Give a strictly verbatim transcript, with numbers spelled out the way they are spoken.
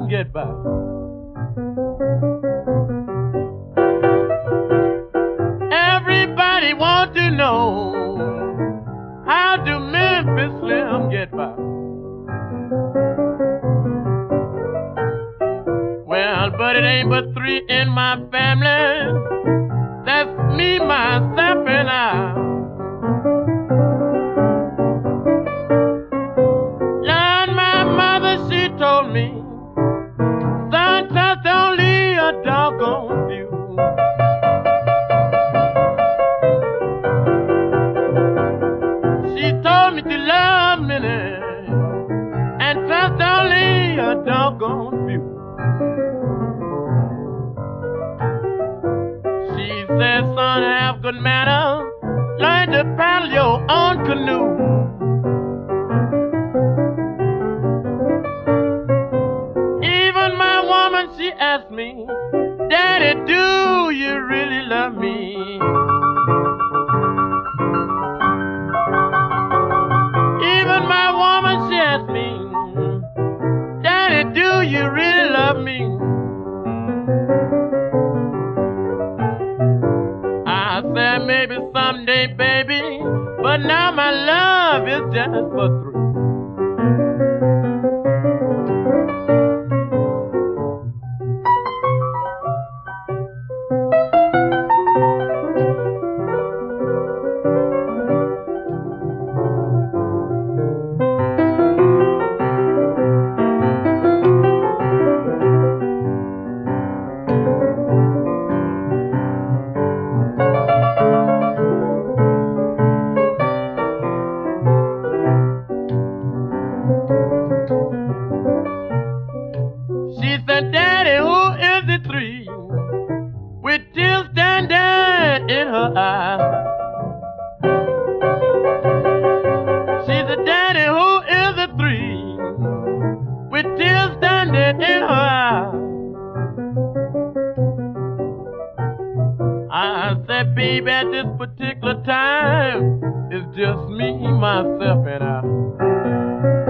Slim get by? Everybody want to know, how do Memphis Slim get by? Well, but it ain't but three in my family. That's me, myself, and I. Lord, my mother, she told me, son, trust only a doggone few. She told me to love many and trust only a doggone few. She said, son, have good manners, learn to paddle your own canoe. Even my woman, she asked me, Daddy, do you really love me? Even my woman, she asked me, Daddy, do you really love me? I said maybe someday, baby, but now my love is just for three. She said, Daddy, who is the three with tears standing in her eyes? She said, Daddy, who is the three with tears standing in her eyes? I said, baby, at this particular time, it's just me, myself, and I.